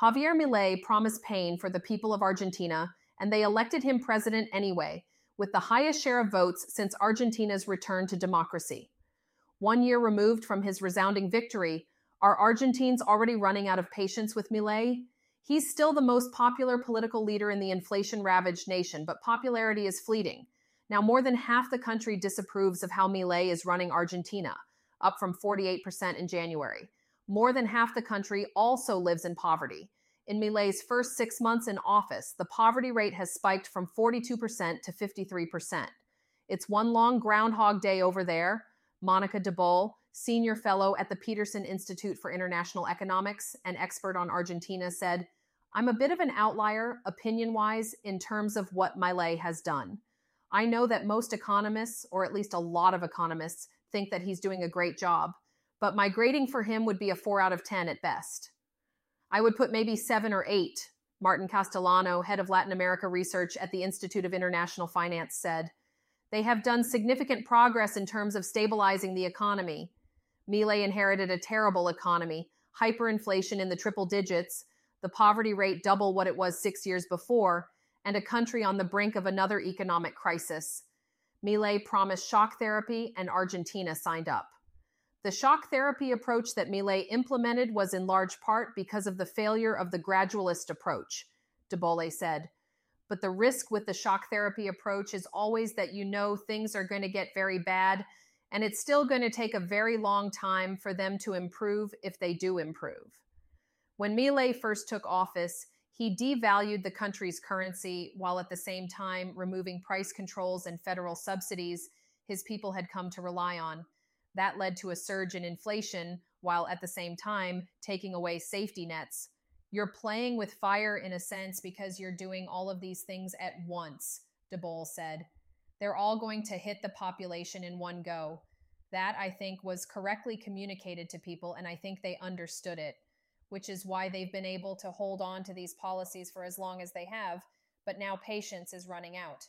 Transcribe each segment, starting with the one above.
Javier Milei promised pain for the people of Argentina, and they elected him president anyway, with the highest share of votes since Argentina's return to democracy. 1 year removed from his resounding victory, are Argentines already running out of patience with Milei? He's still the most popular political leader in the inflation-ravaged nation, but popularity is fleeting. Now, more than half the country disapproves of how Milei is running Argentina, up from 48% in January. More than half the country also lives in poverty. In Milei's first 6 months in office, the poverty rate has spiked from 42% to 53%. It's one long Groundhog Day over there. Monica de Boll, senior fellow at the Peterson Institute for International Economics and expert on Argentina, said, "I'm a bit of an outlier, opinion-wise, in terms of what Milei has done. I know that most economists, or at least a lot of economists, think that he's doing a great job, but my grading for him would be a 4 out of 10 at best. I would put maybe 7 or 8, Martin Castellano, head of Latin America research at the Institute of International Finance, said. They have done significant progress in terms of stabilizing the economy. Milei inherited a terrible economy, hyperinflation in the triple digits, the poverty rate double what it was 6 years before, and a country on the brink of another economic crisis. Milei promised shock therapy, and Argentina signed up. The shock therapy approach that Milei implemented was in large part because of the failure of the gradualist approach, de Boll said. But the risk with the shock therapy approach is always that you know things are going to get very bad, and it's still going to take a very long time for them to improve if they do improve. When Milei first took office, he devalued the country's currency while at the same time removing price controls and federal subsidies his people had come to rely on. That led to a surge in inflation while at the same time taking away safety nets. You're playing with fire in a sense because you're doing all of these things at once, de Boll said. They're all going to hit the population in one go. That, I think, was correctly communicated to people, and I think they understood it, which is why they've been able to hold on to these policies for as long as they have, but now patience is running out.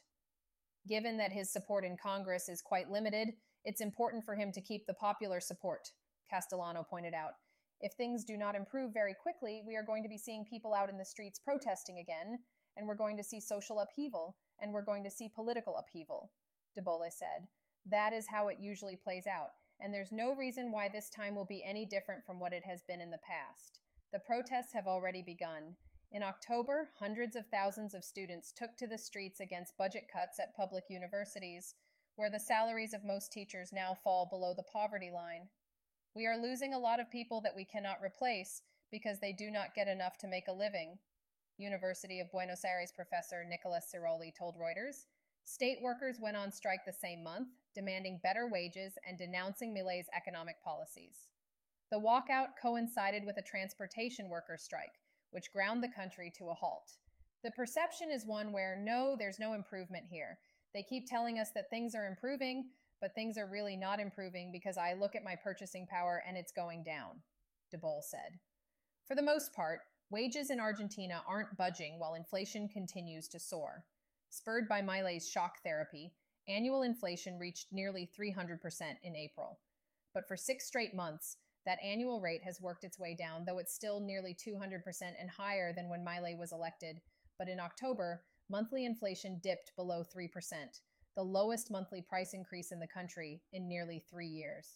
Given that his support in Congress is quite limited, it's important for him to keep the popular support, Castellano pointed out. If things do not improve very quickly, we are going to be seeing people out in the streets protesting again, and we're going to see social upheaval, and we're going to see political upheaval, de Boll said. That is how it usually plays out, and there's no reason why this time will be any different from what it has been in the past. The protests have already begun. In October, hundreds of thousands of students took to the streets against budget cuts at public universities, where the salaries of most teachers now fall below the poverty line. We are losing a lot of people that we cannot replace because they do not get enough to make a living, University of Buenos Aires professor Nicolas Ciroli told Reuters. State workers went on strike the same month, demanding better wages and denouncing Milei's economic policies. The walkout coincided with a transportation workers' strike, which ground the country to a halt. The perception is one where, no, there's no improvement here. They keep telling us that things are improving, but things are really not improving because I look at my purchasing power and it's going down, de Boll said. For the most part, wages in Argentina aren't budging while inflation continues to soar. Spurred by Milei's shock therapy, annual inflation reached nearly 300% in April. But for 6 straight months, that annual rate has worked its way down, though it's still nearly 200% and higher than when Milei was elected. But in October, monthly inflation dipped below 3%, the lowest monthly price increase in the country in nearly 3 years.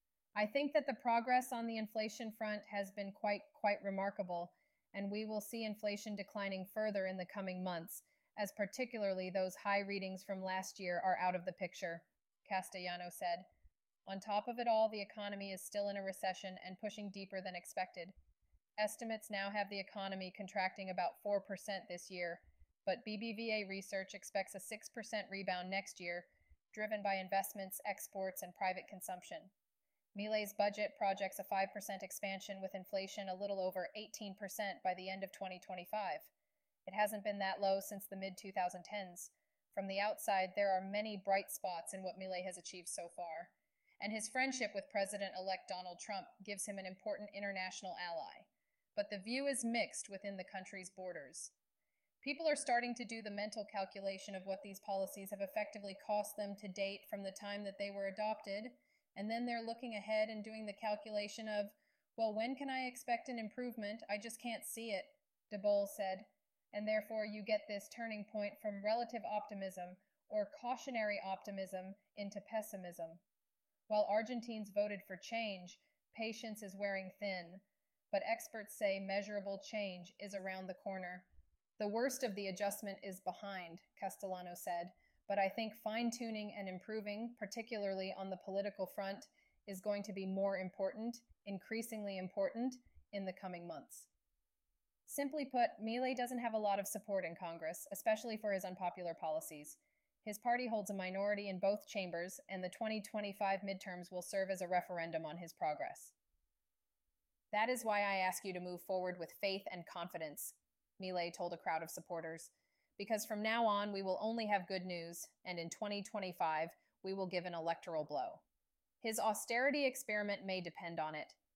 I think that the progress on the inflation front has been quite remarkable, and we will see inflation declining further in the coming months, as particularly those high readings from last year are out of the picture, Castellano said. On top of it all, the economy is still in a recession and pushing deeper than expected. Estimates now have the economy contracting about 4% this year, but BBVA research expects a 6% rebound next year, driven by investments, exports, and private consumption. Milei's budget projects a 5% expansion with inflation a little over 18% by the end of 2025. It hasn't been that low since the mid-2010s. From the outside, there are many bright spots in what Milei has achieved so far, and his friendship with President-elect Donald Trump gives him an important international ally. But the view is mixed within the country's borders. People are starting to do the mental calculation of what these policies have effectively cost them to date from the time that they were adopted, and then they're looking ahead and doing the calculation of, well, when can I expect an improvement? I just can't see it. De Boll said, and therefore you get this turning point from relative optimism or cautionary optimism into pessimism. While Argentines voted for change, patience is wearing thin, but experts say measurable change is around the corner. The worst of the adjustment is behind, Castellano said, but I think fine-tuning and improving, particularly on the political front, is going to be more important, increasingly important, in the coming months. Simply put, Milei doesn't have a lot of support in Congress, especially for his unpopular policies. His party holds a minority in both chambers, and the 2025 midterms will serve as a referendum on his progress. That is why I ask you to move forward with faith and confidence, Milei told a crowd of supporters, because from now on we will only have good news, and in 2025 we will give an electoral blow. His austerity experiment may depend on it,